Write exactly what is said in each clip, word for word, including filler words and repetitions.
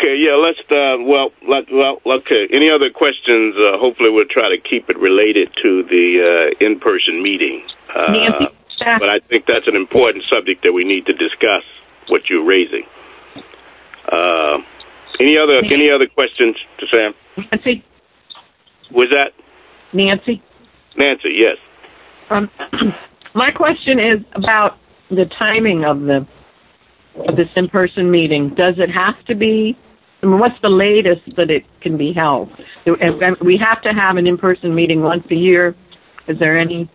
Okay, yeah, let's, uh, well, let, well, okay. Any other questions? Uh, hopefully we'll try to keep it related to the uh, in-person meeting. Uh, Nancy? But I think that's an important subject that we need to discuss, what you're raising. Uh, any other Nancy? any other questions to Sam? Nancy? Was that? Nancy? Nancy, yes. Um, my question is about the timing of the of this in-person meeting. Does it have to be, I mean, what's the latest that it can be held? We have to have an in-person meeting once a year. Is there any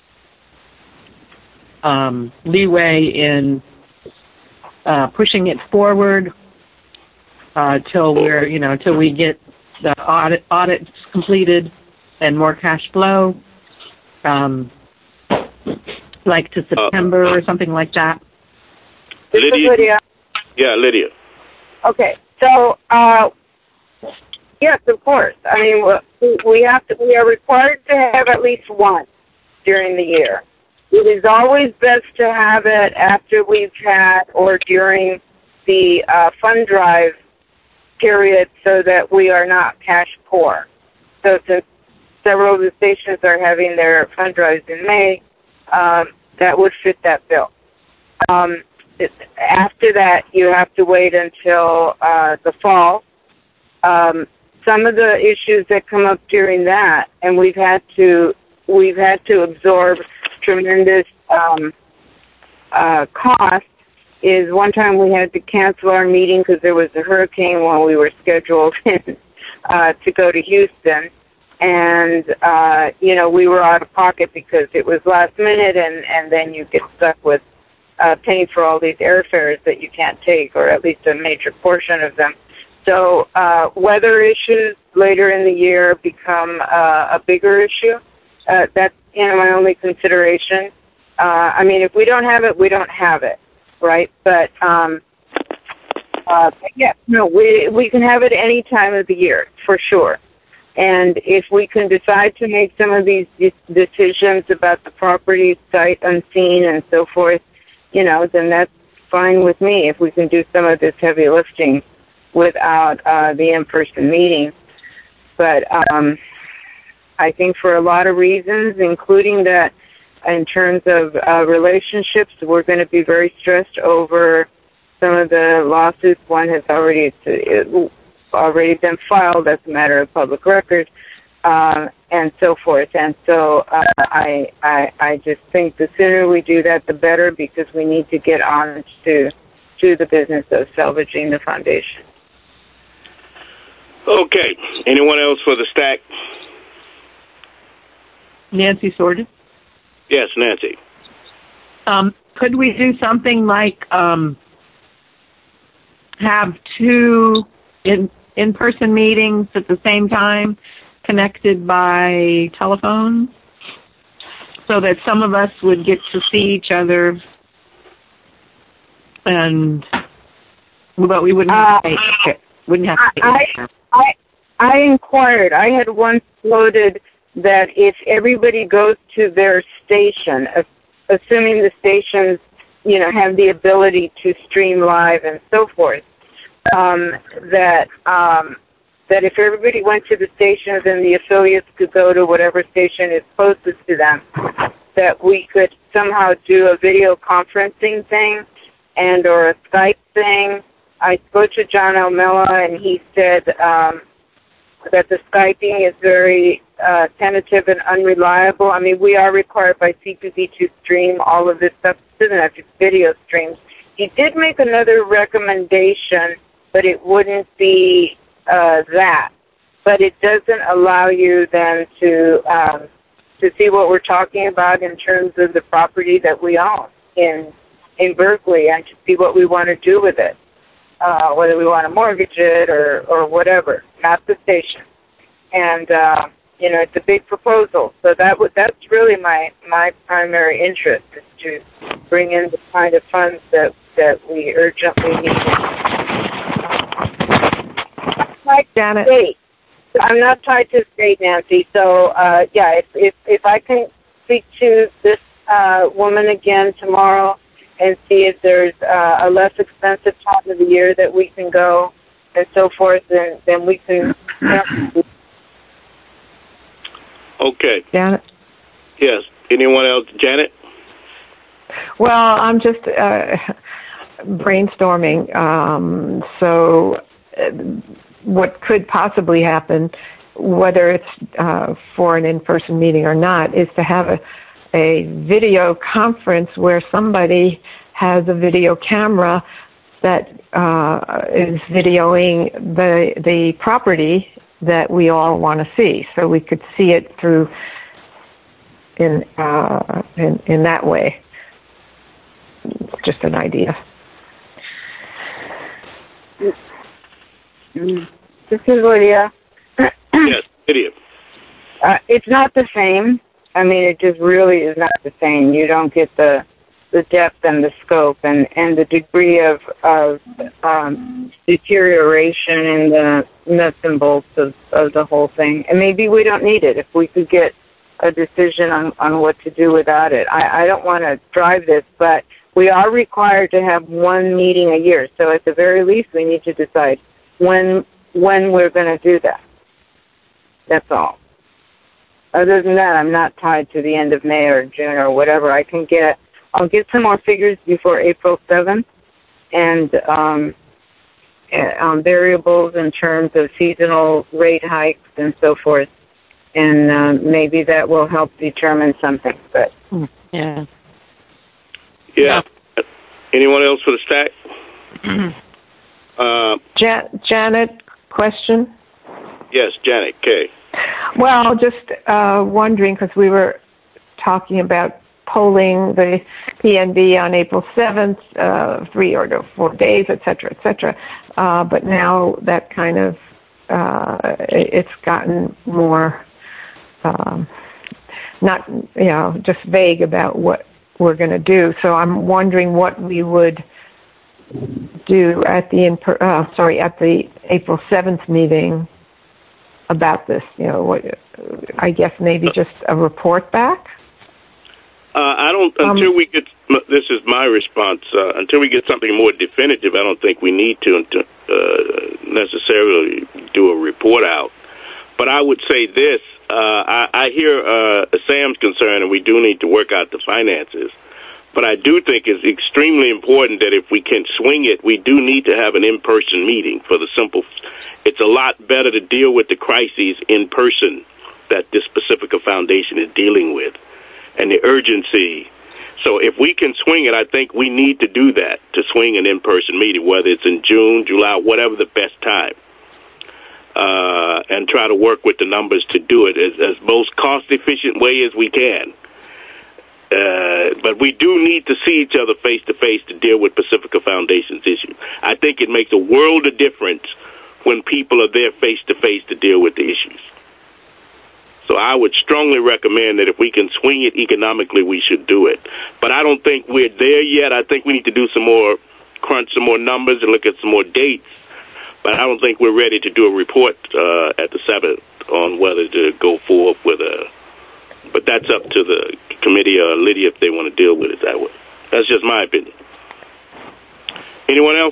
um, leeway in uh, pushing it forward uh, till we're, you know, till we get the audit audits completed and more cash flow, um, like to September uh, or something like that? Lydia? Lydia. Yeah, Lydia. Okay, so uh, yes, of course. I mean, we have to. We are required to have at least one during the year. It is always best to have it after we've had or during the uh, fund drive period, so that we are not cash poor. So since several of the stations are having their fund drives in May, um, that would fit that bill. Um, After that, you have to wait until uh, the fall. Um, some of the issues that come up during that, and we've had to we've had to absorb tremendous um, uh, cost. Is one time we had to cancel our meeting because there was a hurricane while we were scheduled uh, to go to Houston, and uh, you know we were out of pocket because it was last minute, and and then you get stuck with Uh, paying for all these airfares that you can't take, or at least a major portion of them. So uh, weather issues later in the year become uh, a bigger issue. Uh, that's you know my only consideration. Uh, I mean, if we don't have it, we don't have it, right? But um, uh, yeah, no, we we can have it any time of the year for sure. And if we can decide to make some of these decisions about the property, sight unseen, and so forth, you know, then that's fine with me if we can do some of this heavy lifting without uh, the in-person meeting. But um, I think for a lot of reasons, including that in terms of uh, relationships, we're going to be very stressed over some of the lawsuits. One has already already been filed as a matter of public record, uh, and so forth. And so uh, I, I I just think the sooner we do that, the better, because we need to get on to to the business of salvaging the foundation. Okay. Anyone else for the stack? Nancy Sorden? Yes, Nancy. Um, could we do something like um, have two in, in-person meetings at the same time, connected by telephone, so that some of us would get to see each other, and but we wouldn't have to pay, uh, wouldn't have to pay. I, I, I inquired. I had once floated that if everybody goes to their station, assuming the stations, you know, have the ability to stream live and so forth, um, that um, that if everybody went to the stations and the affiliates could go to whatever station is closest to them, that we could somehow do a video conferencing thing and or a Skype thing. I spoke to John Almela, and he said um, that the Skyping is very uh, tentative and unreliable. I mean, we are required by C P B to stream all of this stuff. It doesn't have to video streams. He did make another recommendation, but it wouldn't be uh, that. But it doesn't allow you then to um, to see what we're talking about in terms of the property that we own in in Berkeley, and to see what we want to do with it. Uh, whether we want to mortgage it or, or whatever, not the station. And, uh, you know, it's a big proposal. So that w- that's really my, my primary interest, is to bring in the kind of funds that, that we urgently need. I'm Janet. State. I'm not tied to state, Nancy. So, uh, yeah, if, if, if I can speak to this uh, woman again tomorrow and see if there's uh, a less expensive time of the year that we can go, and so forth, then, then we can. Okay. Janet? Yes. Anyone else? Janet? Well, I'm just uh, brainstorming. Um, so uh, what could possibly happen, whether it's uh, for an in-person meeting or not, is to have a, a video conference where somebody has a video camera that uh, is videoing the the property that we all want to see, so we could see it through in uh, in in that way. Just an idea. This is Lydia. Yes, Lydia. Uh, it's not the same. I mean, it just really is not the same. You don't get the the depth and the scope and, and the degree of, of um, deterioration in the nuts and bolts of, of the whole thing. And maybe we don't need it if we could get a decision on, on what to do without it. I, I don't want to drive this, but we are required to have one meeting a year. So at the very least, we need to decide when when we're going to do that. That's all. Other than that, I'm not tied to the end of May or June or whatever. I can get, I'll get some more figures before April seventh and um, um, variables in terms of seasonal rate hikes and so forth. And uh, maybe that will help determine something. But yeah. Yeah. Anyone else for the stack? uh, Jan- Janet, question? Yes, Janet K. Well, just uh, wondering, because we were talking about polling the P N B on April seventh, uh, three or four days, et cetera, et cetera. Uh, but now that kind of, uh, it's gotten more, um, not, you know, just vague about what we're going to do. So I'm wondering what we would do at the, in, uh, sorry, at the April seventh meeting about this. You know, what, I guess maybe just a report back? Uh, I don't, until um, we get, this is my response, uh, until we get something more definitive, I don't think we need to uh, necessarily do a report out. But I would say this, uh, I, I hear uh, Sam's concern, and we do need to work out the finances. But I do think it's extremely important that if we can swing it, we do need to have an in-person meeting for the simple, it's a lot better to deal with the crises in person that this Pacifica Foundation is dealing with and the urgency. So if we can swing it, I think we need to do that, to swing an in-person meeting, whether it's in June, July, whatever the best time, uh, and try to work with the numbers to do it as, as most cost-efficient way as we can. Uh, but we do need to see each other face-to-face to deal with Pacifica Foundation's issue. I think it makes a world of difference when people are there face-to-face to deal with the issues. So I would strongly recommend that if we can swing it economically, we should do it. But I don't think we're there yet. I think we need to do some more, crunch some more numbers and look at some more dates. But I don't think we're ready to do a report uh, at the seventh on whether to go forward with a... But that's up to the committee or Lydia if they want to deal with it that way. That's just my opinion. Anyone else?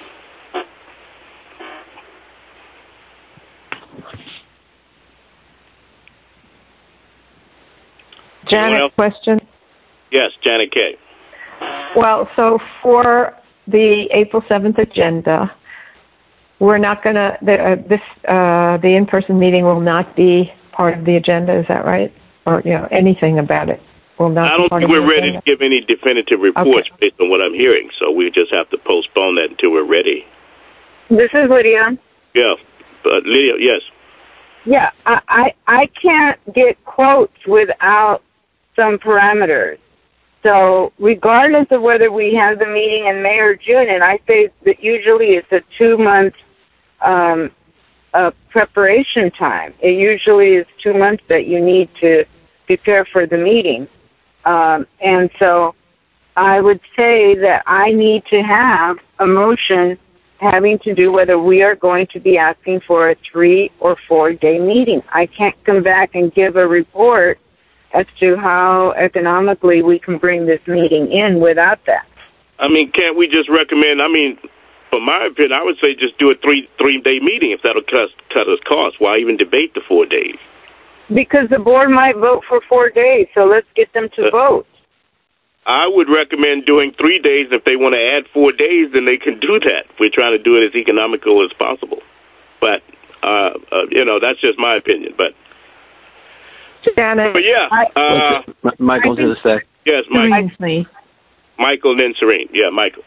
Janet, question? Yes, Janet K. Well, so for the April seventh agenda, we're not going to, uh, this, uh, the in-person meeting will not be part of the agenda, is that right? Or, you know, anything about it will not I be don't part think of the we're ready agenda? to give any definitive reports okay. based on what I'm hearing, so we just have to postpone that until we're ready. This is Lydia. Yeah, but Lydia, yes. Yeah, I, I, I can't get quotes without some parameters. So regardless of whether we have the meeting in May or June, and I say that usually it's a two-month um, uh, preparation time. It usually is two months that you need to prepare for the meeting. Um, and so I would say that I need to have a motion having to do whether we are going to be asking for a three or four-day meeting. I can't come back and give a report as to how economically we can bring this meeting in without that. I mean, can't we just recommend, I mean, for my opinion, I would say just do a three three day meeting if that'll cut cut us costs. Why even debate the four days? Because the board might vote for four days, so let's get them to uh, vote. I would recommend doing three days. If they want to add four days, then they can do that. We're trying to do it as economical as possible. But, uh, uh, you know, that's just my opinion. But, Janet, but yeah. I, uh, Michael, to the sec. Yes, Michael. Michael, then Serene. Yeah, Michael.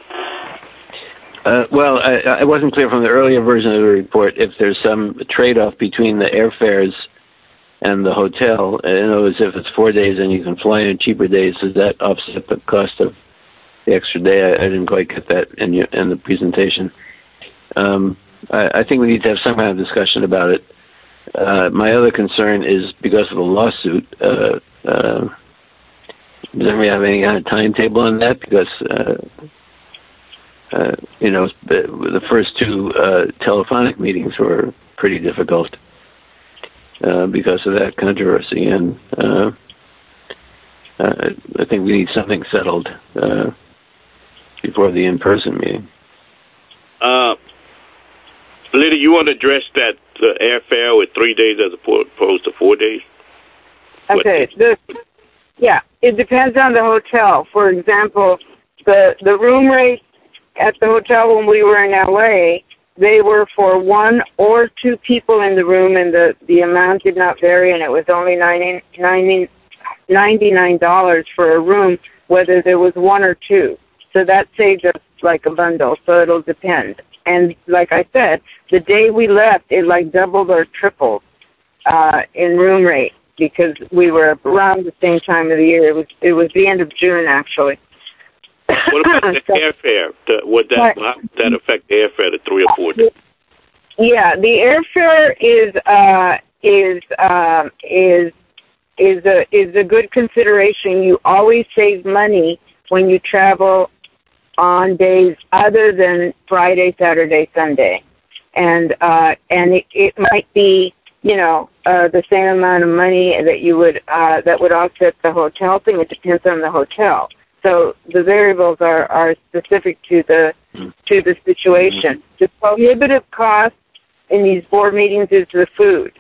Uh, well, I, I wasn't clear from the earlier version of the report if there's some trade-off between the airfares and the hotel. In other words, if it's four days and you can fly in cheaper days, does that offset the cost of the extra day? I, I didn't quite get that in, your, in the presentation. Um, I, I think we need to have some kind of discussion about it. Uh, my other concern is because of the lawsuit. Uh, uh, does anybody have any kind of timetable on that? Because, uh, uh, you know, the, the first two uh, telephonic meetings were pretty difficult. Uh, because of that controversy, and uh, uh, I think we need something settled uh, before the in-person meeting. Uh, Lydia, you want to address that uh, airfare with three days as opposed to four days? Okay. The, yeah, it depends on the hotel. For example, the the room rate at the hotel when we were in L A, they were for one or two people in the room, and the, the amount did not vary, and it was only ninety-nine dollars for a room, whether there was one or two. So that saved us like a bundle, so it'll depend. And like I said, the day we left, it like doubled or tripled uh, in room rate because we were around the same time of the year. It was it was the end of June, actually. What about the so, airfare? The, would that how would that affect the airfare to three or four days? Yeah, the airfare is uh, is um, is is a is a good consideration. You always save money when you travel on days other than Friday, Saturday, Sunday, and uh, and it, it might be you know uh, the same amount of money that you would uh, that would offset the hotel thing. It depends on the hotel. So the variables are, are specific to the to the situation. The prohibitive cost in these board meetings is the food.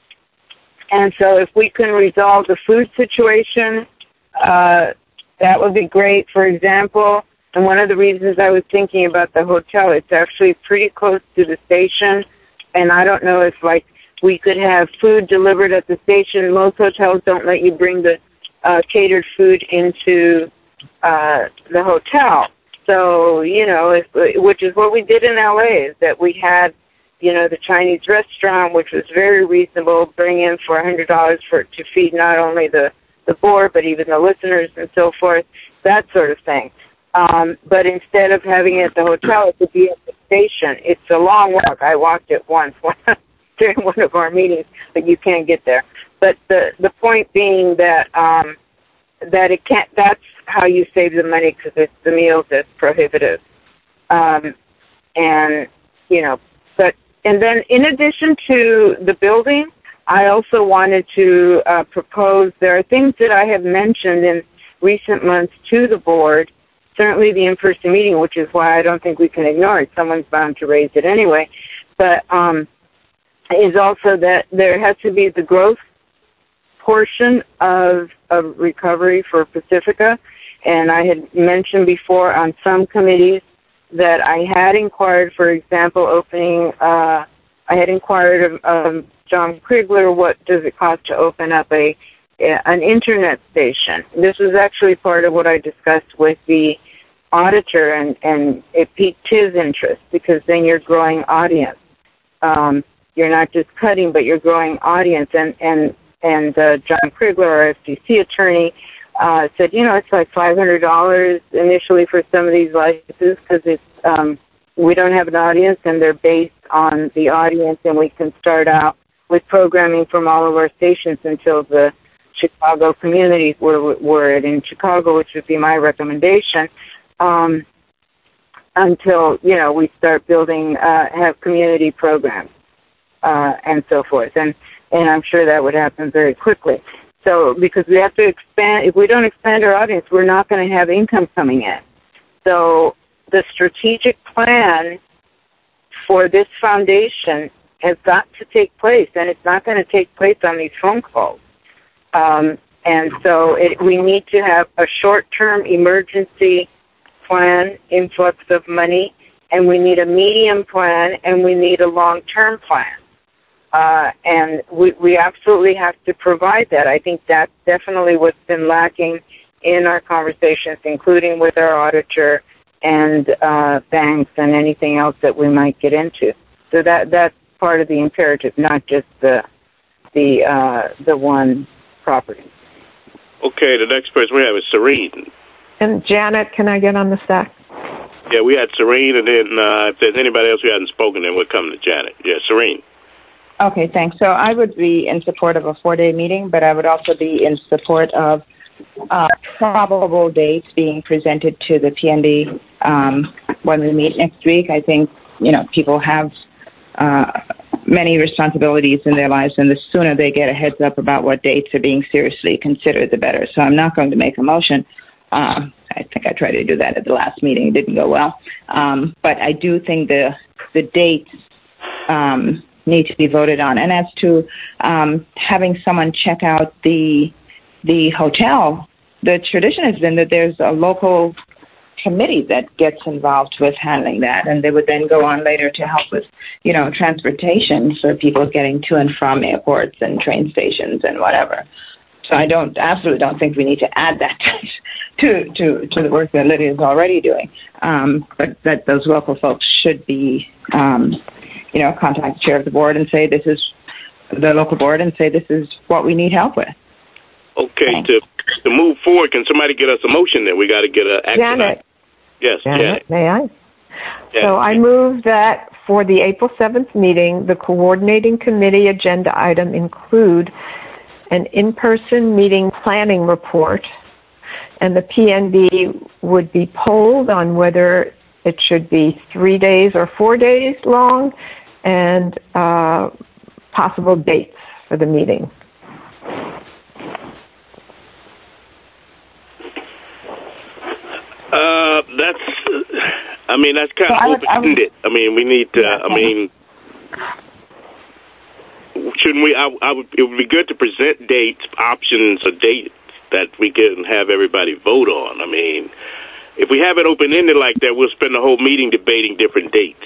And so if we can resolve the food situation, uh, that would be great. For example, and one of the reasons I was thinking about the hotel, it's actually pretty close to the station. And I don't know if, like, we could have food delivered at the station. Most hotels don't let you bring the uh, catered food into Uh, the hotel. So, you know, if, which is what we did in L A, is that we had, you know, the Chinese restaurant, which was very reasonable, bring in for one hundred dollars for to feed not only the, the board, but even the listeners and so forth, that sort of thing. Um, but instead of having it at the hotel, it would be at the station. It's a long walk. I walked it once during one of our meetings, but you can't get there. But the, the point being that, um, that it can't, that's how you save the money, because it's the meals that's prohibitive. Um, and, you know, but, and then in addition to the building, I also wanted to uh, propose, there are things that I have mentioned in recent months to the board, certainly the in-person meeting, which is why I don't think we can ignore it. Someone's bound to raise it anyway. But um, is also that there has to be the growth portion of, of recovery for Pacifica. And I had mentioned before on some committees that I had inquired, for example, opening, uh, I had inquired of um, John Krigler, what does it cost to open up a an internet station? This was actually part of what I discussed with the auditor, and, and it piqued his interest, because then you're growing audience. Um, you're not just cutting, but you're growing audience. And, and And uh, John Krigler, our F T C attorney, uh, said, you know, it's like five hundred dollars initially for some of these licenses, because it's um, we don't have an audience, and they're based on the audience, and we can start out with programming from all of our stations until the Chicago communities were, were in Chicago, which would be my recommendation, um, until, you know, we start building, uh, have community programs uh, and so forth. And And I'm sure that would happen very quickly. So, because we have to expand, if we don't expand our audience, we're not going to have income coming in. So, the strategic plan for this foundation has got to take place, and it's not going to take place on these phone calls. Um, and so it, we need to have a short-term emergency plan, influx of money, and we need a medium plan, and we need a long-term plan. Uh, and we, we absolutely have to provide that. I think that's definitely what's been lacking in our conversations, including with our auditor and uh, banks and anything else that we might get into. So that that's part of the imperative, not just the the uh, the one property. Okay, the next person we have is Serene. And Janet, can I get on the stack? Yeah, we had Serene, and then uh, if there's anybody else who hasn't spoken, then we'll come to Janet. Yeah, Serene. Okay, thanks. So I would be in support of a four-day meeting, but I would also be in support of uh, probable dates being presented to the P N B um, when we meet next week. I think, you know, people have uh, many responsibilities in their lives, and the sooner they get a heads up about what dates are being seriously considered, the better. So I'm not going to make a motion. Uh, I think I tried to do that at the last meeting. It didn't go well. Um, but I do think the the dates um, need to be voted on. And as to um, having someone check out the the hotel, the tradition has been that there's a local committee that gets involved with handling that, and they would then go on later to help with, you know, transportation for people getting to and from airports and train stations and whatever. So I don't, absolutely don't think we need to add that to to, to the work that Lydia is already doing. Um, but that those local folks should be, um, you know, contact the chair of the board and say this is the local board and say this is what we need help with. Okay, Thanks. to to move forward, can somebody get us a motion then? We got to get a action. Janet. Yes, Janet, Janet. May I? Janet. So I move that for the April seventh meeting, the coordinating committee agenda item include an in-person meeting planning report, and the P N B would be polled on whether it should be three days or four days long, and uh, possible dates for the meeting. Uh, that's, I mean, that's kind so of open-ended. I, I mean, we need to, yeah, I mean, shouldn't we, I, I would, it would be good to present dates, options, or dates that we can have everybody vote on. I mean, if we have it open-ended like that, we'll spend the whole meeting debating different dates.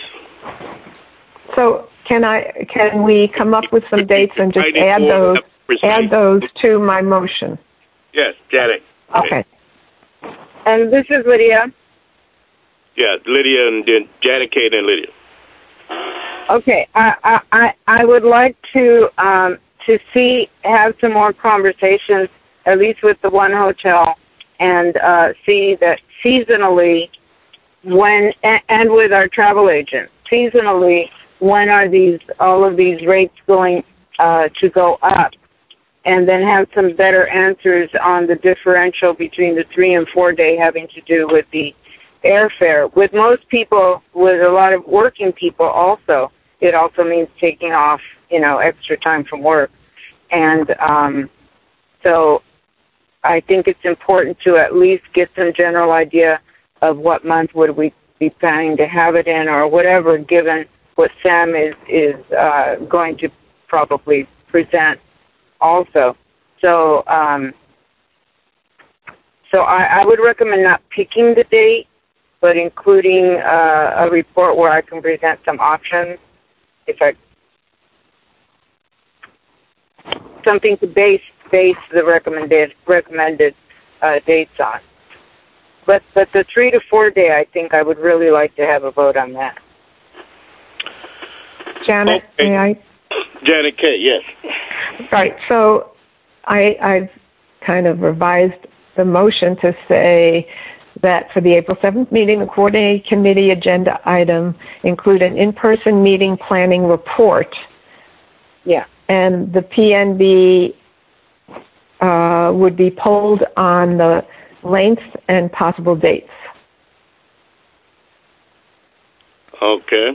So can I, can we come up with some dates and just add those, add those to my motion? Yes, Janet. Okay. And this is Lydia. Yeah, Lydia and then Janet, Kate, and Lydia. Okay, I I I would like to um to see have some more conversations, at least with the one hotel, and uh, see that seasonally when and, and with our travel agent seasonally when are these all of these rates going uh, to go up. And then have some better answers on the differential between the three and four day having to do with the airfare. With most people, with a lot of working people also, it also means taking off, you know, extra time from work. And um, so I think it's important to at least get some general idea of what month would we be planning to have it in or whatever, given what Sam is, is uh, going to probably present also. So um, so I, I would recommend not picking the date, but including uh, a report where I can present some options, if I something to base base the recommended recommended uh, dates on. But but the three to four day, I think I would really like to have a vote on that. Janet, okay. may I? Janet K., yes. Right. So I, I've kind of revised the motion to say that for the April seventh meeting, the coordinating committee agenda item include an in-person meeting planning report. Yeah. And the P N B uh, would be polled on the length and possible dates. Okay.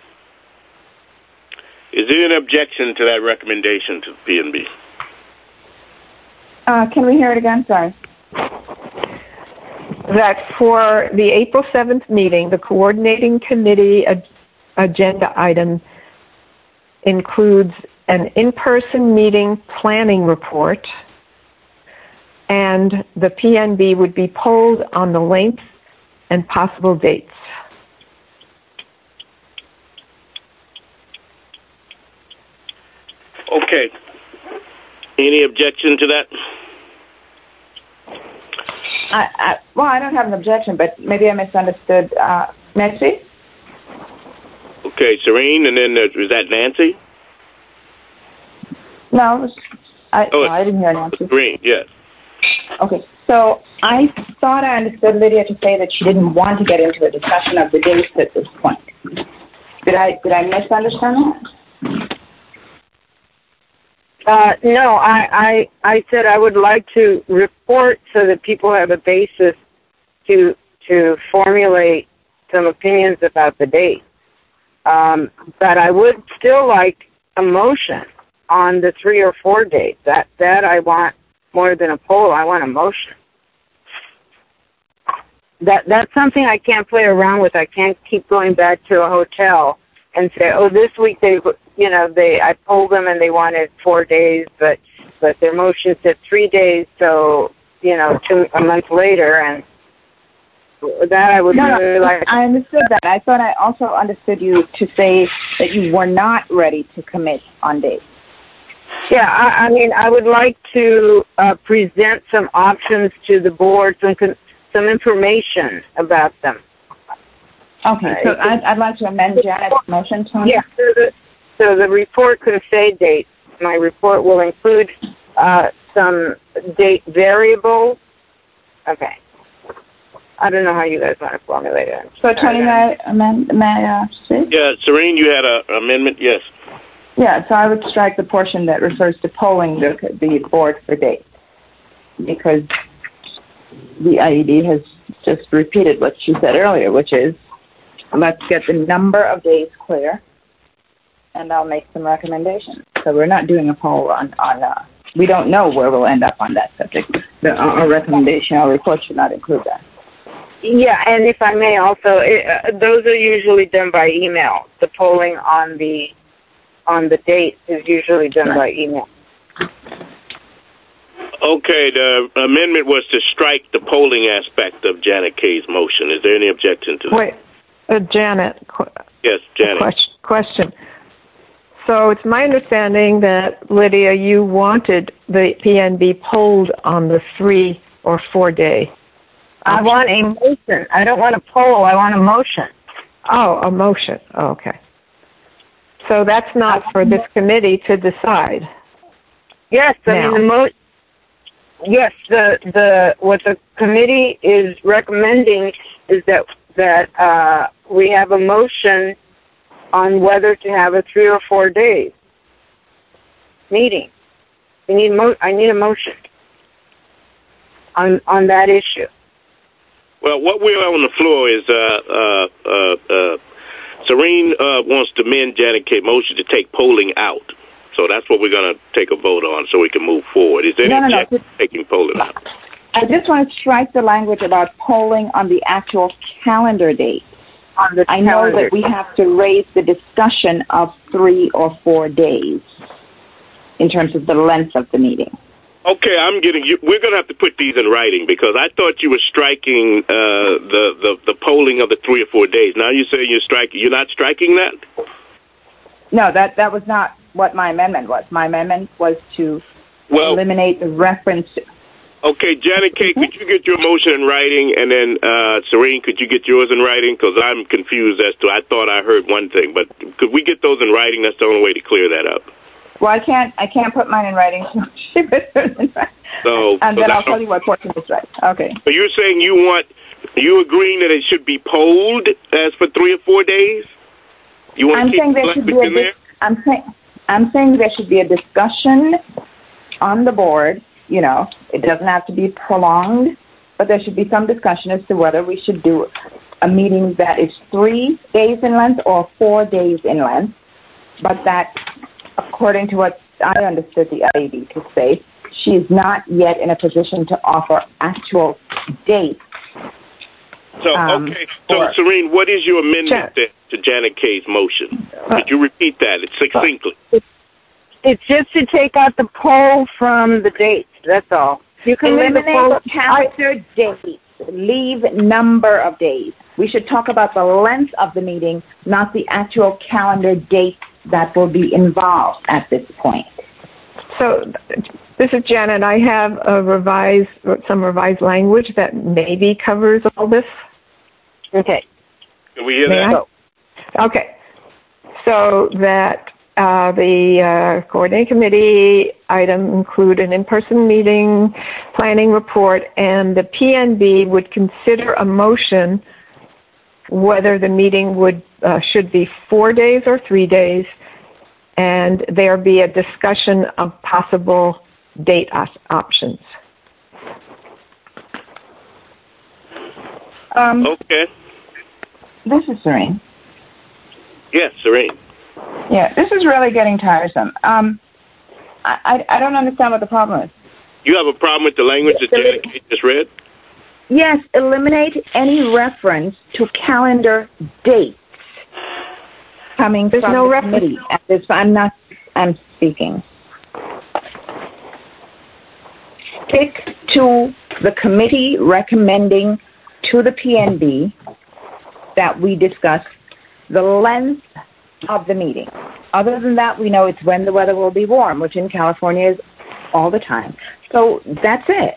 Is there an objection to that recommendation to the P N B? Uh, can we hear it again? Sorry. that for the April seventh meeting, the coordinating committee ag- agenda item includes an in-person meeting planning report, and the P N B would be polled on the length and possible dates. Okay. Any objection to that? I, I, well, I don't have an objection, but maybe I misunderstood. Uh, Nancy? Okay, Serene, and then uh, was that Nancy? No, it was, I, oh, no, I didn't hear Nancy. Serene, yes. Okay, so I thought I understood Lydia to say that she didn't want to get into a discussion of the dates at this point. Did I did I misunderstand that? Uh, no, I, I I said I would like to report so that people have a basis to to formulate some opinions about the date. Um, but I would still like a motion on the three or four dates. That that I want more than a poll. I want a motion. That that's something I can't play around with. I can't keep going back to a hotel and say, oh, this week they, you know, they I polled them and they wanted four days, but but their motion said three days. So you know, two a month later, and that I would no, really no, like. I understood that. I thought I also understood you to say that you were not ready to commit on dates. Yeah, I, I mean, I would like to uh, present some options to the board, some some information about them. Okay, so uh, I'd, I'd like to amend Janet's motion, Tony. Yeah, so the, so the report can say dates. My report will include uh, some date variables. Okay. I don't know how you guys want to formulate it. So, Tony, may I amend, may I uh, say? Yeah, Serene, you had an amendment, yes. Yeah, so I would strike the portion that refers to polling the, the board for dates, because the I E D has just repeated what she said earlier, which is, let's get the number of days clear, and I'll make some recommendations. So we're not doing a poll on, on uh, we don't know where we'll end up on that subject. The, our recommendation, our report should not include that. Yeah, and if I may also, it, uh, those are usually done by email. The polling on the on the date is usually done by email. Okay, the amendment was to strike the polling aspect of Janet Kay's motion. Is there any objection to that? Wait, uh, Janet. Qu- yes, Janet. Question, question. So it's my understanding that, Lydia, you wanted the P N B polled on the three or four day. I want a motion. I don't want a poll. I want a motion. Oh, a motion. Oh, okay. So that's not for this committee to decide. Yes, I now. mean the mo- Yes, the the what the committee is recommending is that that uh, we have a motion on whether to have a three or four days meeting. We need mo- I need a motion on on that issue. Well, what we're on the floor is uh, uh, uh, uh, Serene uh, wants to amend Janet Kay's motion to take polling out. So that's what we're going to take a vote on so we can move forward. Is there any no, no, objection no. to taking polling out? I just want to strike the language about polling on the actual calendar date. On the I know that we have to raise the discussion of three or four days in terms of the length of the meeting. Okay, I'm getting you. We're going to have to put these in writing because I thought you were striking uh, the, the the polling of the three or four days. Now you say you're striking. You're not striking that? No, that that was not what my amendment was. My amendment was to well, eliminate the reference to. Okay, Janet Kay, could you get your motion in writing, and then uh, Serene, could you get yours in writing? Because I'm confused as to. I thought I heard one thing, but could we get those in writing? That's the only way to clear that up. Well, I can't. I can't put mine in writing. So, and so then I'll tell you what portion is right. Okay. So you're saying you want, you agreeing that it should be polled as for three or four days? You want I'm to keep saying there should be a dis- I'm saying I'm saying there should be a discussion on the board. You know, it doesn't have to be prolonged, but there should be some discussion as to whether we should do a meeting that is three days in length or four days in length, but that, according to what I understood the I E D to say, she is not yet in a position to offer actual dates So, um, okay. So, or, Serene, what is your amendment Jan- to, to Janet Kay's motion? Could you repeat that succinctly? It's just to take out the poll from the dates. That's all. You can eliminate leave the poll. the calendar dates. Leave number of days. We should talk about the length of the meeting, not the actual calendar date that will be involved at this point. So this is Janet. I have a revised, some revised language that maybe covers all this. Okay. Can we hear May that? I? Okay. So that uh, the uh, coordinating committee item include an in-person meeting, planning report, and the P N B would consider a motion whether the meeting would uh, should be four days or three days, and there be a discussion of possible date op- options. Um, Okay. This is Serene. Yes, Serene. Yeah, this is really getting tiresome. Um, I, I, I don't understand what the problem is. You have a problem with the language that Janet Kay just read? Yes, eliminate any reference to calendar dates coming There's from no the reference. committee. At this, I'm not. I'm speaking. Stick to the committee recommending to the P N B that we discuss the length of the meeting. Other than that, we know it's when the weather will be warm, which in California is all the time. So that's it.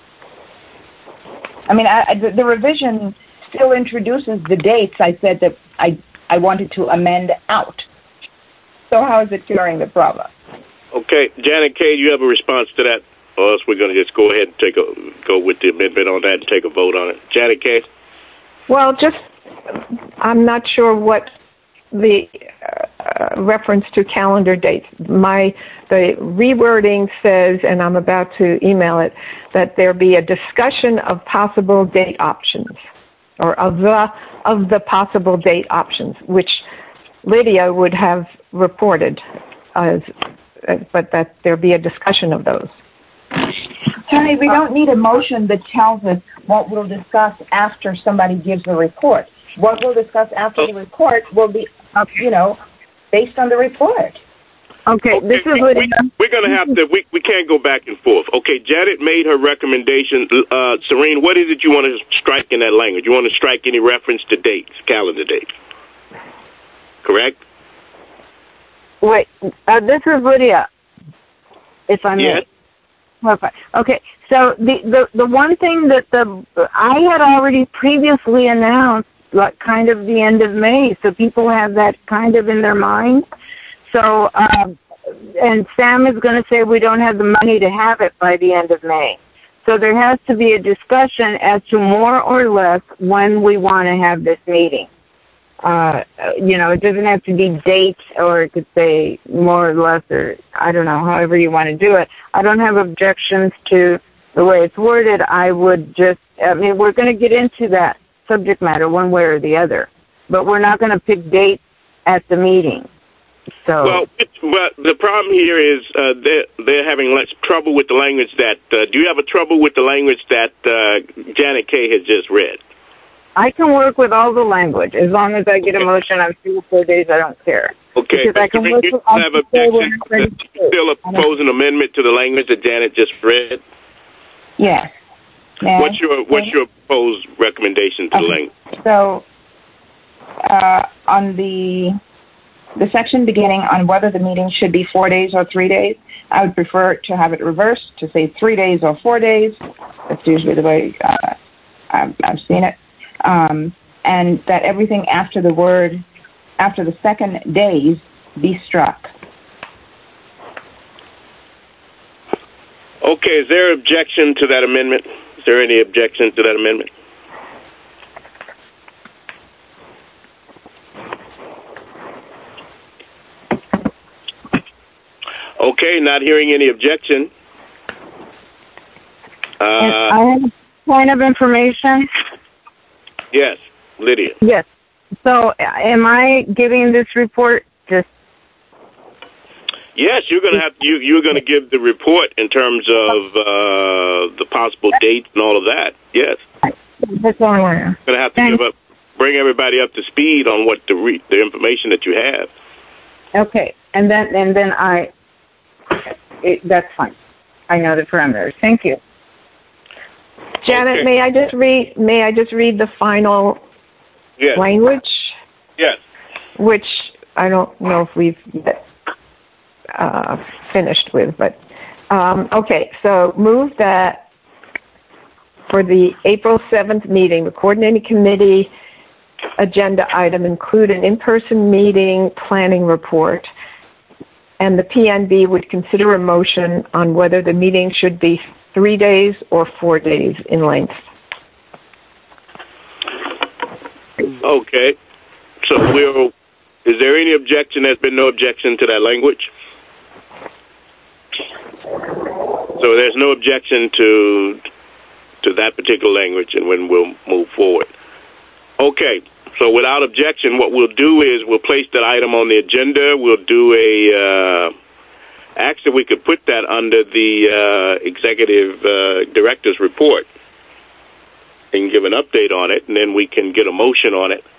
I mean, I, the, the revision still introduces the dates I said that I, I wanted to amend out. So how is it curing the problem? Okay. Janet Kay, do you have a response to that? Or else we're going to just go ahead and take a go with the amendment on that and take a vote on it. Janet Kay? Well, just, I'm not sure what the uh, reference to calendar dates. My, the rewording says, and I'm about to email it, that there be a discussion of possible date options, or of the, of the possible date options, which Lydia would have reported, as, but that there be a discussion of those. Honey, we don't need a motion that tells us what we'll discuss after somebody gives a report. What we'll discuss after the report will be, uh, you know, based on the report. Okay, this is what we, we're going to have to, we, we can't go back and forth. Okay, Janet made her recommendation. Uh, Serene, what is it you want to strike in that language? You want to strike any reference to dates, calendar dates? Correct? Wait, uh, this is Lydia, if I may. Yes. Perfect. Okay, so the, the, the one thing that the I had already previously announced, like kind of the end of May, so people have that kind of in their mind. So, um, and Sam is going to say we don't have the money to have it by the end of May. So there has to be a discussion as to more or less when we want to have this meeting. Uh, you know, it doesn't have to be dates, or it could say more or less, or I don't know, however you want to do it. I don't have objections to the way it's worded. I would just, I mean, we're going to get into that subject matter one way or the other, but we're not going to pick dates at the meeting. So, well, it's, well, the problem here is uh, they're, they're having less trouble with the language that, uh, do you have a trouble with the language that uh, Janet Kay has just read? I can work with all the language as long as I get a motion on three or four days. I don't care. Okay, because I can Serene, work you with, have objections. You still oppose an amendment to the language that Janet just read? Yes. May What's I? your What's your proposed recommendation to Okay. the language? So, uh, on the the section beginning on whether the meeting should be four days or three days, I would prefer to have it reversed, to say three days or four days. That's usually the way uh, I've, I've seen it. Um, and that everything after the word, after the second days, be struck. Okay, is there objection to that amendment? Is there any objection to that amendment? Okay, not hearing any objection. Uh, I have a point of information. yes, Lydia. Yes. So, am I giving this report just? Yes, you're going to have you. You're going to give the report in terms of uh, the possible dates and all of that. Yes. That's all I want to know. Going to have to Thanks. give up, bring everybody up to speed on what the re- the information that you have. Okay, and then and then I, it, that's fine. I know the parameters. Thank you. Janet, Okay. may I just read? May I just read the final Yes. language, Yes. which I don't know if we've yet, uh, finished with, but um, okay. So move that for the April seventh meeting, the coordinating committee agenda item include an in-person meeting planning report, and the P N B would consider a motion on whether the meeting should be three days or four days in length. Okay. So we'll. Is there any objection? There's been no objection to that language. So there's no objection to to that particular language, and when we'll move forward. Okay. So without objection, what we'll do is we'll place that item on the agenda. We'll do a. Uh, actually, we could put that under the uh, executive uh, director's report and give an update on it, and then we can get a motion on it.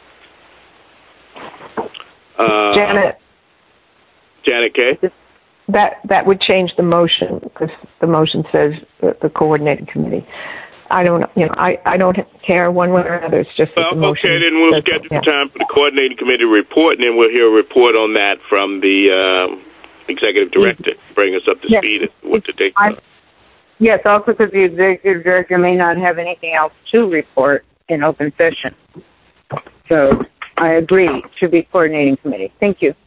Uh, Janet. Janet K. That that would change the motion because the motion says the, the coordinating committee. I don't, you know, I, I don't care one way or another. It's just that Well, the motion. okay, then we'll says, schedule yeah. time for the coordinating committee report, and then we'll hear a report on that from the um, executive director. Bring us up to Yes. speed as to what to take. I, yes, also because the executive director may not have anything else to report in open session. So I agree. It should be coordinating committee. Thank you.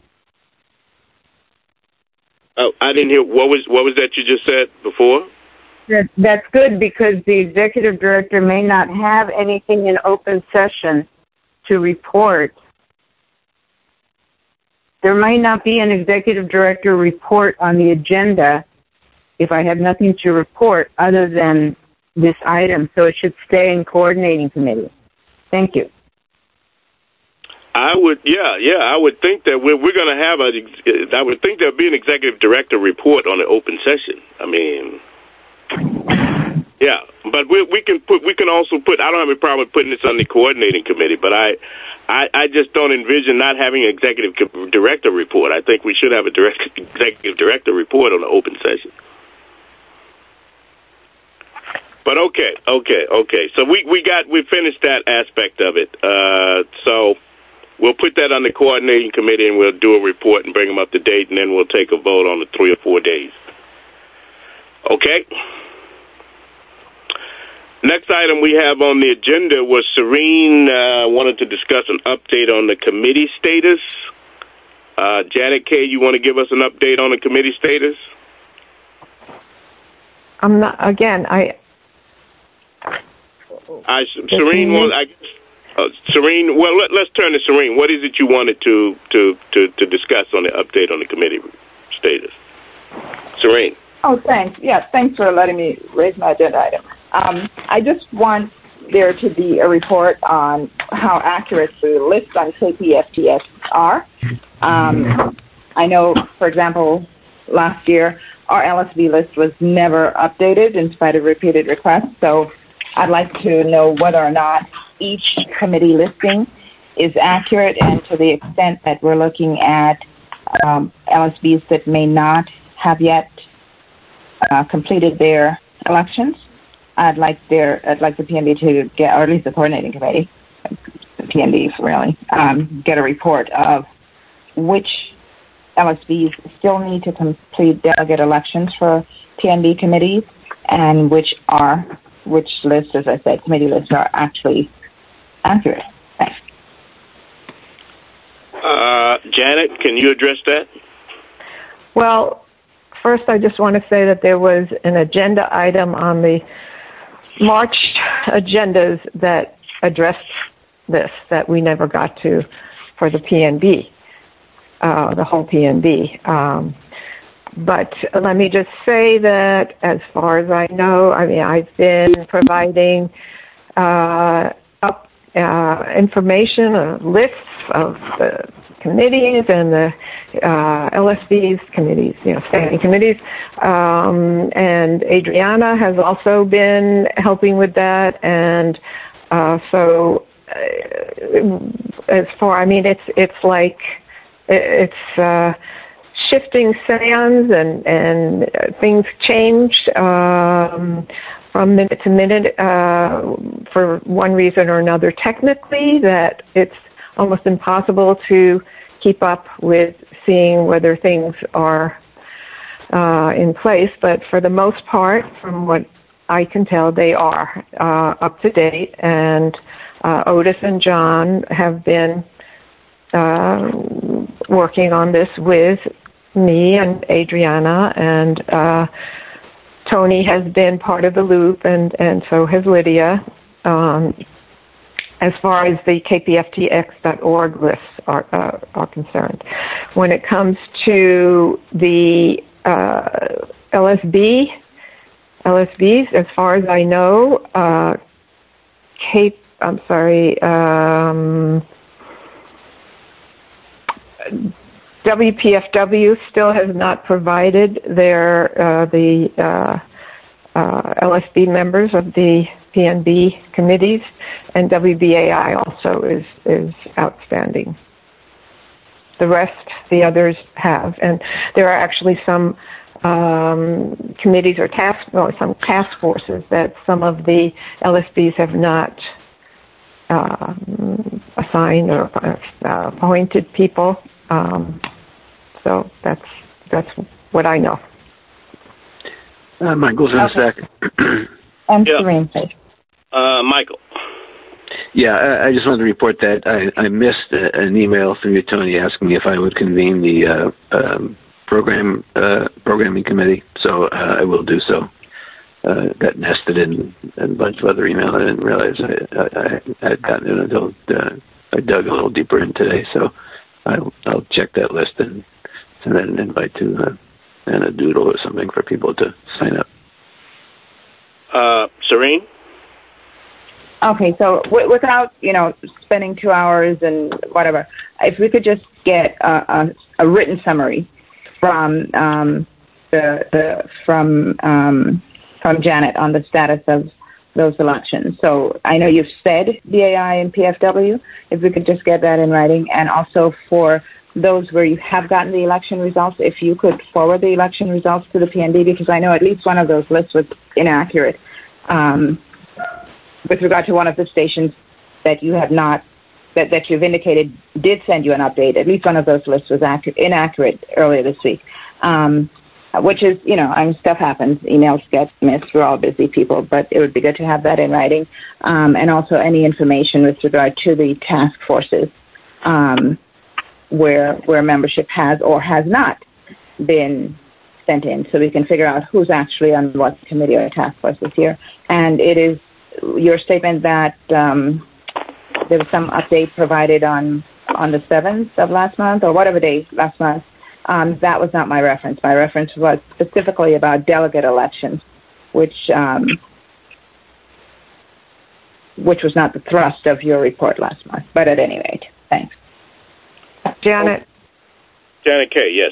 Oh, I didn't hear what was what was that you just said before. That, that's good because the executive director may not have anything in open session to report. There might not be an executive director report on the agenda if I have nothing to report other than this item, so it should stay in coordinating committee. Thank you. I would, yeah, yeah, I would think that we're, we're going to have a, I would think there'll be an executive director report on the open session. I mean, yeah, but we we can put, we can also put, I don't have a problem with putting this on the coordinating committee, but I, I, I just don't envision not having an executive director report. I think we should have a direct, executive director report on the open session. But okay, okay, okay. So we, we got, we finished that aspect of it. Uh, so we'll put that on the coordinating committee and we'll do a report and bring them up to date, and then we'll take a vote on the three or four days. Okay? Next item we have on the agenda was Serene uh, wanted to discuss an update on the committee status. Uh, Janet K., you want to give us an update on the committee status? I'm not, again, I... I Serene, well, I guess, uh, Serene, well, let, let's turn to Serene. What is it you wanted to, to, to, to discuss on the update on the committee status? Serene. Oh, thanks. Yeah, thanks for letting me raise my agenda item. Um, I just want there to be a report on how accurate the lists on K P F T S are. Um, I know, for example, last year our L S B list was never updated in spite of repeated requests, so I'd like to know whether or not each committee listing is accurate, and to the extent that we're looking at um, L S Bs that may not have yet uh, completed their elections, I'd like their, I'd like the P N B to get, or at least the coordinating committee, the P N Bs really, um, get a report of which L S Bs still need to complete delegate elections for P N B committees, and which are, which lists, as I said, committee lists are actually accurate. Thanks. Uh, Janet, can you address that? Well, first I just want to say that there was an agenda item on the March agendas that addressed this that we never got to for the P N B, uh, the whole P N B. Um, but let me just say that as far as I know, I mean, I've been providing uh, up uh, information, uh, lists of the committees and the uh, L S Bs, committees, you know, standing committees. Um, and Adriana has also been helping with that. And uh, so uh, as far, I mean, it's it's like, it's uh, shifting sands and, and things change um, from minute to minute uh, for one reason or another technically, that it's almost impossible to keep up with seeing whether things are uh, in place. But for the most part, from what I can tell, they are uh, up to date. And uh, Otis and John have been uh, working on this with me and Adriana, and uh, Tony has been part of the loop, and, and so has Lydia. Um, as far as the K P F T X dot org lists are, uh, are concerned. When it comes to the uh, L S B, L S Bs, as far as I know, uh, Cape, I'm sorry, um, W P F W still has not provided their uh, the uh, uh, L S B members of the P N B committees, and W B A I also is is outstanding. The rest, the others have, and there are actually some um, committees or task, well, some task forces that some of the L S Bs have not uh, assigned or uh, appointed people. Um, so that's that's what I know. Uh, Michael's in okay. a sec. And yeah. Serene, please. Uh, Michael. Yeah, I, I just wanted to report that I, I missed a, an email from you, Tony, asking me if I would convene the uh, um, program uh, programming committee. So uh, I will do so. Uh, got nested in, in a bunch of other emails. I didn't realize I, I, I had gotten it until uh, I dug a little deeper in today. So I'll, I'll check that list and send an invite to uh, and a doodle or something for people to sign up. Uh, Serene? Okay, so w- without, you know, spending two hours and whatever, if we could just get a, a, a written summary from um, the, the from um, from Janet on the status of those elections. So I know you've said B A I and P F W. If we could just get that in writing, and also for those where you have gotten the election results, if you could forward the election results to the P N B, because I know at least one of those lists was inaccurate. Um, with regard to one of the stations that you have not, that, that you've indicated did send you an update, at least one of those lists was accurate, inaccurate earlier this week, um, which is, you know, I mean, stuff happens. Emails get missed. We're all busy people, but it would be good to have that in writing. Um, and also any information with regard to the task forces um, where where membership has or has not been sent in, so we can figure out who's actually on what committee or task force this year. And it is your statement that um, there was some update provided on on the seventh of last month, or whatever day last month. Um, that was not my reference. My reference was specifically about delegate elections, which um, which was not the thrust of your report last month. But at any rate, thanks. Janet. Janet Kay, yes.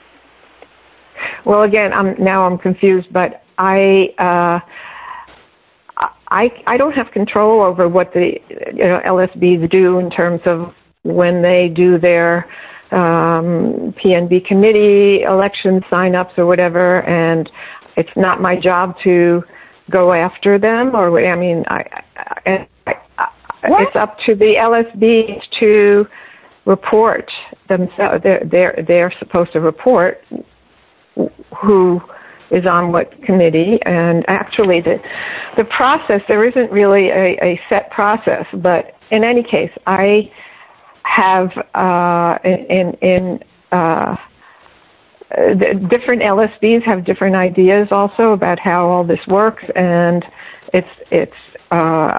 Well, again, I'm now I'm confused, but I. Uh, I, I don't have control over what the you know, L S Bs do in terms of when they do their um, P N B committee election sign-ups or whatever, and it's not my job to go after them. Or I mean, I, I, I, I, it's up to the L S Bs to report themselves. They're, they're, they're supposed to report who is on what committee, and actually the the process, there isn't really a, a set process, but in any case, I have uh, in in uh, different L S Bs have different ideas also about how all this works, and it's it's uh,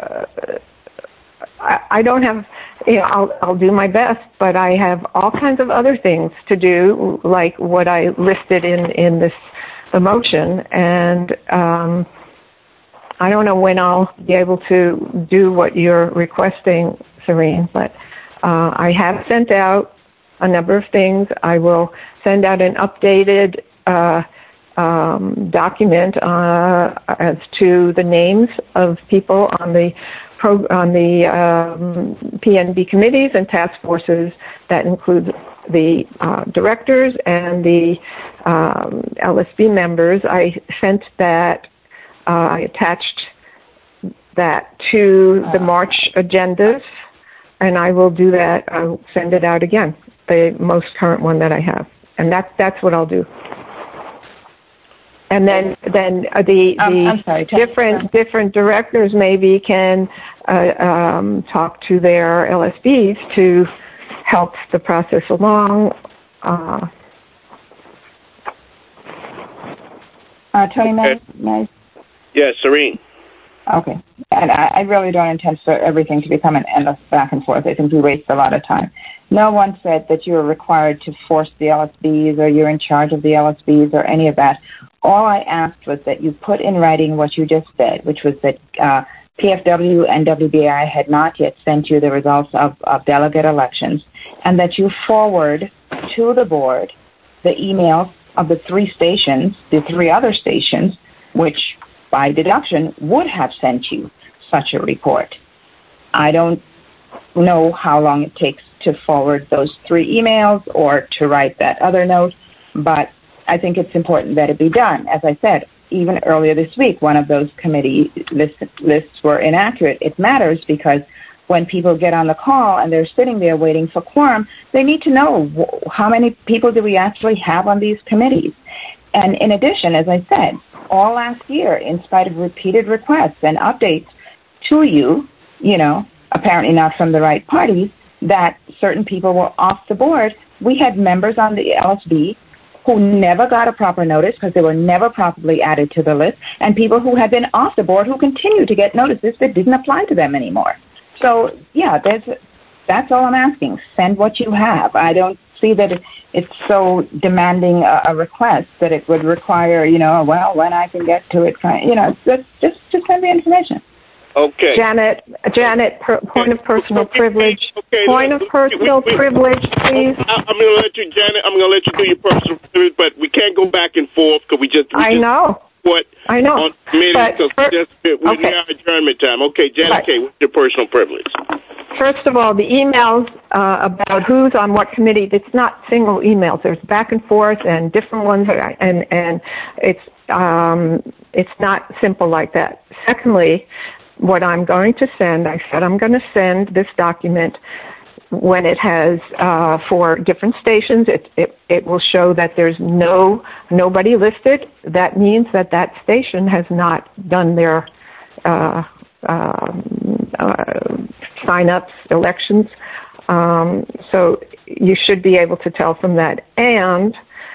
I, I don't have, you know, I'll I'll do my best, but I have all kinds of other things to do, like what I listed in in this the motion, and um, I don't know when I'll be able to do what you're requesting, Serene, but uh, I have sent out a number of things. I will send out an updated uh, um, document uh, as to the names of people on the pro- on the um, P N B committees and task forces. That includes the uh, directors and the um, L S B members. I sent that. Uh, I attached that to the March agendas, and I will do that. I'll send it out again, the most current one that I have, and that's that's what I'll do. And then then uh, the the um, I'm sorry, different different directors maybe can uh, um, talk to their L S Bs to help the process along. Uh, uh, Tony, may, may Yes, Serene. Okay. And I, I really don't intend for everything to become an endless back and forth. I think we waste a lot of time. No one said that you're required to force the L S Bs or you're in charge of the L S Bs or any of that. All I asked was that you put in writing what you just said, which was that uh, P F W and W B I had not yet sent you the results of, of delegate elections, and that you forward to the board the emails of the three stations, the three other stations, which by deduction would have sent you such a report. I don't know how long it takes to forward those three emails or to write that other note, but I think it's important that it be done. As I said, even earlier this week, one of those committee lists, lists were inaccurate. It matters because when people get on the call and they're sitting there waiting for quorum, they need to know how many people do we actually have on these committees. And in addition, as I said, all last year, in spite of repeated requests and updates to you, you know, apparently not from the right parties, that certain people were off the board, we had members on the L S B who never got a proper notice because they were never properly added to the list, and people who had been off the board who continue to get notices that didn't apply to them anymore. So, yeah, there's, that's all I'm asking. Send what you have. I don't see that it's so demanding a, a request that it would require, you know, well, when I can get to it, you know, just just, just send the information. Okay. Janet, Janet, per, point of personal okay, privilege. Okay, point look, of personal we, we, privilege, please. I, I'm going to let you, Janet, I'm going to let you do your personal privilege, but we can't go back and forth because we just... We I just know. What I know. On meetings, but we just, we're okay. now adjournment time. Okay, Janet, okay, what's your personal privilege? First of all, the emails uh, about who's on what committee, it's not single emails. There's back and forth and different ones, and, and it's um, it's not simple like that. Secondly, what I'm going to send, I said I'm going to send this document when it has, uh, for different stations, it, it, it will show that there's no, nobody listed. That means that that station has not done their uh, uh, uh, sign-ups, elections. Um, so you should be able to tell from that. And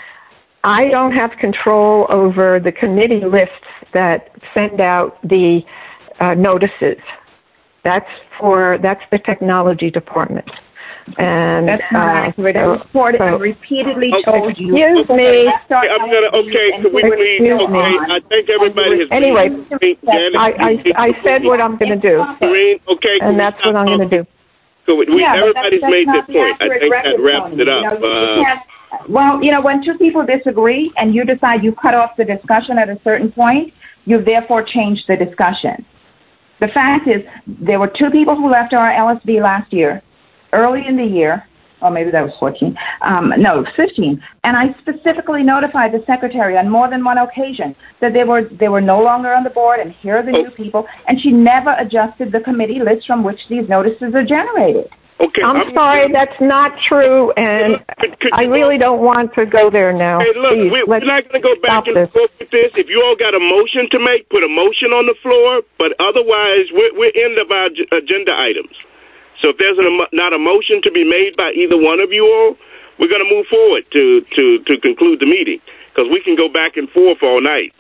I don't have control over the committee lists that send out the Uh, notices. That's for that's the technology department. And that's not accurate. I reported so, and repeatedly okay. told you. Excuse me. Okay, I'm gonna. Okay, can we please? Okay, I think everybody has. Anyway, been, Janet, I, I I said what I'm going to do. Serene, okay, and that's what I'm going to do. So we, yeah, everybody's that's, made that's their point. I think that wraps it up. You know, you uh, can't, well, you know, when two people disagree and you decide you cut off the discussion at a certain point, you've therefore changed the discussion. The fact is, there were two people who left our L S B last year, early in the year, or maybe that was fourteen, um, no, fifteen, and I specifically notified the secretary on more than one occasion that they were they were no longer on the board, and here are the oh. new people, and she never adjusted the committee list from which these notices are generated. Okay, I'm, I'm sorry, that's not true, and could, could I really don't want to go there now. Hey, look, Please, we, we're not going to go back and this. forth with this. If you all got a motion to make, put a motion on the floor, but otherwise, we're, we're in of our agenda items. So if there's an, not a motion to be made by either one of you all, we're going to move forward to, to, to conclude the meeting, because we can go back and forth all night.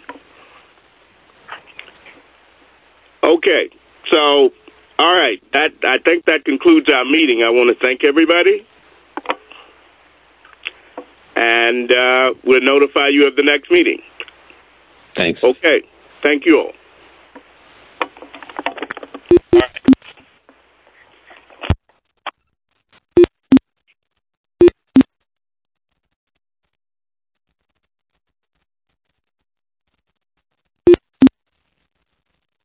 Okay, so... All right, that I think that concludes our meeting. I want to thank everybody, and uh, we'll notify you of the next meeting. Thanks. Okay, thank you all.